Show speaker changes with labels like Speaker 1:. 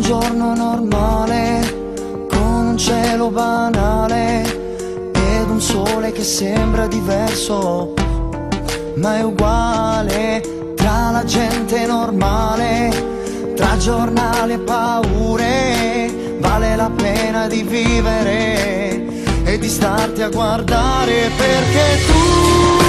Speaker 1: giorno normale, con un cielo banale ed un sole che sembra diverso, ma è uguale. Tra la gente normale, tra giornali e paure, vale la pena di vivere e di starti a guardare, perché tu